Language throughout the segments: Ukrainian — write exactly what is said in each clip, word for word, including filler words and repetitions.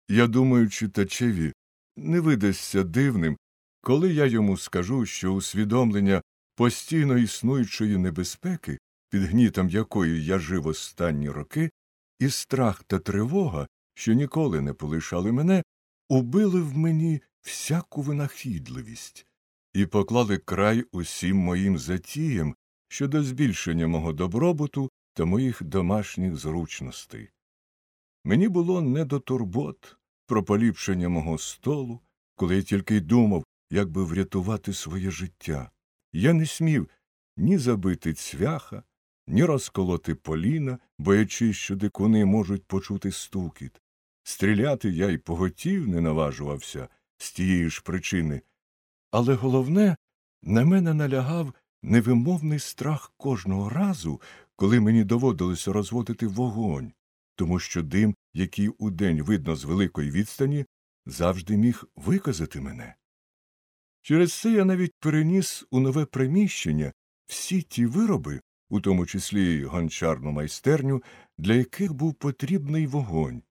Я думаю, читачеві не видасться дивним, коли я йому скажу, що усвідомлення постійно існуючої небезпеки, під гнітом якої я жив останні роки, і страх та тривога, що ніколи не полишали мене, убили в мені всяку винахідливість і поклали край усім моїм затіям щодо збільшення мого добробуту та моїх домашніх зручностей. Мені було не до турбот про поліпшення мого столу, коли я тільки й думав, як би врятувати своє життя. Я не смів ні забити цвяха, ні розколоти поліна, боячись, що дикуни можуть почути стукіт. Стріляти я й поготів не наважувався з тієї ж причини. Але головне, на мене налягав невимовний страх кожного разу, коли мені доводилося розводити вогонь, тому що дим, який удень видно з великої відстані, завжди міг виказати мене. Через це я навіть переніс у нове приміщення всі ті вироби, у тому числі й гончарну майстерню, для яких був потрібний вогонь.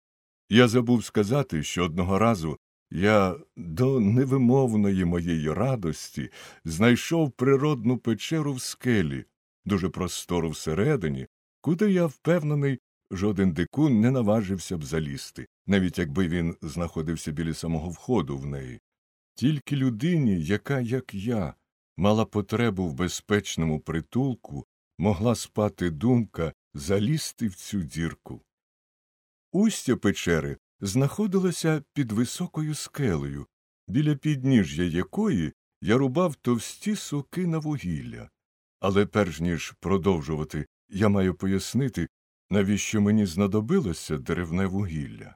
Я забув сказати, що одного разу я до невимовної моєї радості знайшов природну печеру в скелі, дуже простору всередині, куди, я впевнений, жоден дикун не наважився б залізти, навіть якби він знаходився біля самого входу в неї. Тільки людині, яка, як я, мала потребу в безпечному притулку, могла спати думка залізти в цю дірку. Устя печери знаходилося під високою скелею, біля підніжжя якої я рубав товсті суки на вугілля. Але перш ніж продовжувати, я маю пояснити, навіщо мені знадобилося деревне вугілля.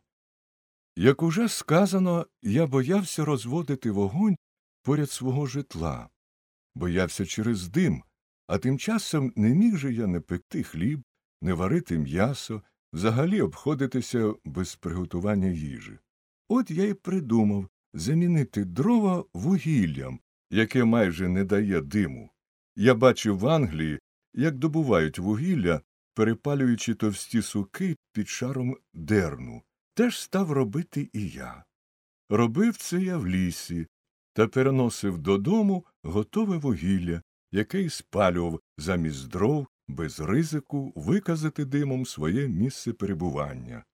Як уже сказано, я боявся розводити вогонь поряд свого житла. Боявся через дим, а тим часом не міг же я не пекти хліб, не варити м'ясо, взагалі обходитися без приготування їжі. От я й придумав замінити дрова вугіллям, яке майже не дає диму. Я бачив в Англії, як добувають вугілля, перепалюючи товсті суки під шаром дерну. Теж став робити і я. Робив це я в лісі та переносив додому готове вугілля, яке й спалював замість дров без ризику виказати димом своє місце перебування.